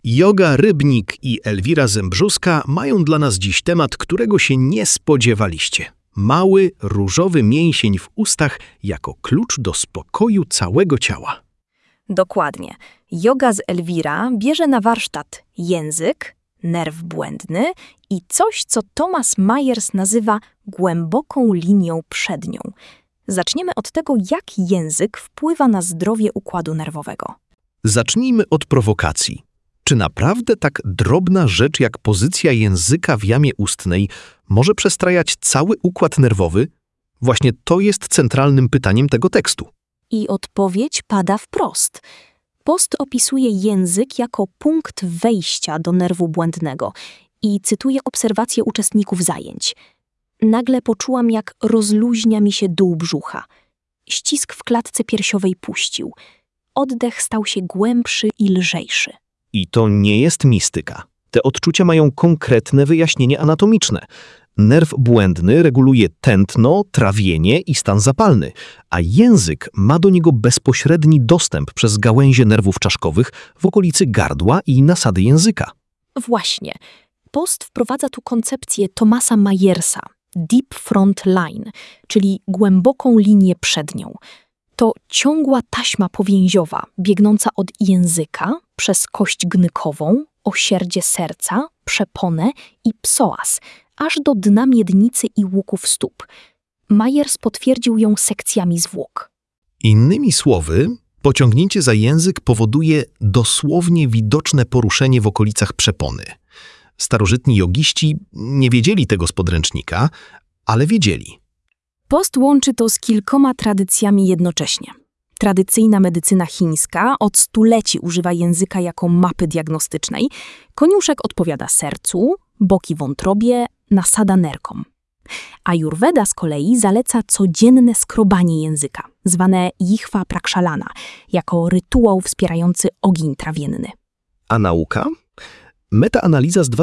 Joga Rybnik i Elwira Zembrzuska mają dla nas dziś temat, którego się nie spodziewaliście. Mały, różowy mięsień w ustach jako klucz do spokoju całego ciała. Dokładnie. Joga z Elwira bierze na warsztat język, nerw błędny i coś, co Thomas Myers nazywa głęboką linią przednią. Zaczniemy od tego, jak język wpływa na zdrowie układu nerwowego. Zacznijmy od prowokacji. Czy naprawdę tak drobna rzecz jak pozycja języka w jamie ustnej może przestrajać cały układ nerwowy? Właśnie to jest centralnym pytaniem tego tekstu. I odpowiedź pada wprost. Post opisuje język jako punkt wejścia do nerwu błędnego i cytuje obserwacje uczestników zajęć. Nagle poczułam, jak rozluźnia mi się dół brzucha. Ścisk w klatce piersiowej puścił. Oddech stał się głębszy i lżejszy. I to nie jest mistyka. Te odczucia mają konkretne wyjaśnienie anatomiczne. Nerw błędny reguluje tętno, trawienie i stan zapalny, a język ma do niego bezpośredni dostęp przez gałęzie nerwów czaszkowych w okolicy gardła i nasady języka. Właśnie. Post wprowadza tu koncepcję Thomasa Myersa, deep front line, czyli głęboką linię przednią. To ciągła taśma powięziowa, biegnąca od języka przez kość gnykową, osierdzie serca, przeponę i psoas, aż do dna miednicy i łuków stóp. Myers potwierdził ją sekcjami zwłok. Innymi słowy, pociągnięcie za język powoduje dosłownie widoczne poruszenie w okolicach przepony. Starożytni jogiści nie wiedzieli tego z podręcznika, ale wiedzieli. Post łączy to z kilkoma tradycjami jednocześnie. Tradycyjna medycyna chińska od stuleci używa języka jako mapy diagnostycznej. Koniuszek odpowiada sercu, boki wątrobie, nasada nerkom. Ajurweda z kolei zaleca codzienne skrobanie języka, zwane jichwa prakshallana, jako rytuał wspierający ogień trawienny. A nauka? Metaanaliza z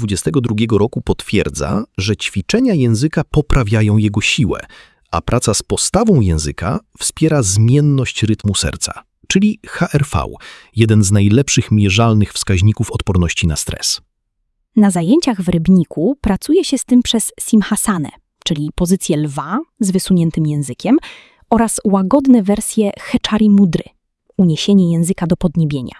2022 roku potwierdza, że ćwiczenia języka poprawiają jego siłę, a praca z postawą języka wspiera zmienność rytmu serca, czyli HRV, jeden z najlepszych mierzalnych wskaźników odporności na stres. Na zajęciach w Rybniku pracuje się z tym przez simhasanę, czyli pozycję lwa z wysuniętym językiem oraz łagodne wersje hechari mudry, uniesienie języka do podniebienia.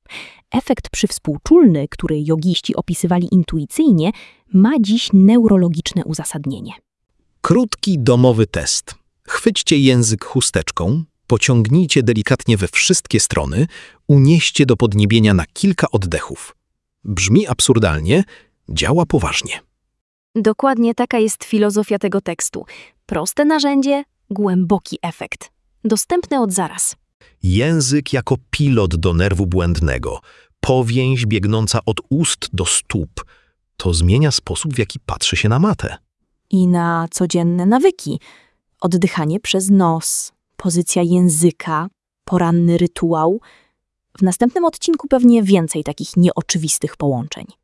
Efekt przywspółczulny, który jogiści opisywali intuicyjnie, ma dziś neurologiczne uzasadnienie. Krótki domowy test. Chwyćcie język chusteczką, pociągnijcie delikatnie we wszystkie strony, unieście do podniebienia na kilka oddechów. Brzmi absurdalnie, działa poważnie. Dokładnie taka jest filozofia tego tekstu. Proste narzędzie, głęboki efekt. Dostępne od zaraz. Język jako pilot do nerwu błędnego, powięź biegnąca od ust do stóp. To zmienia sposób, w jaki patrzy się na matę. I na codzienne nawyki. Oddychanie przez nos, pozycja języka, poranny rytuał. W następnym odcinku pewnie więcej takich nieoczywistych połączeń.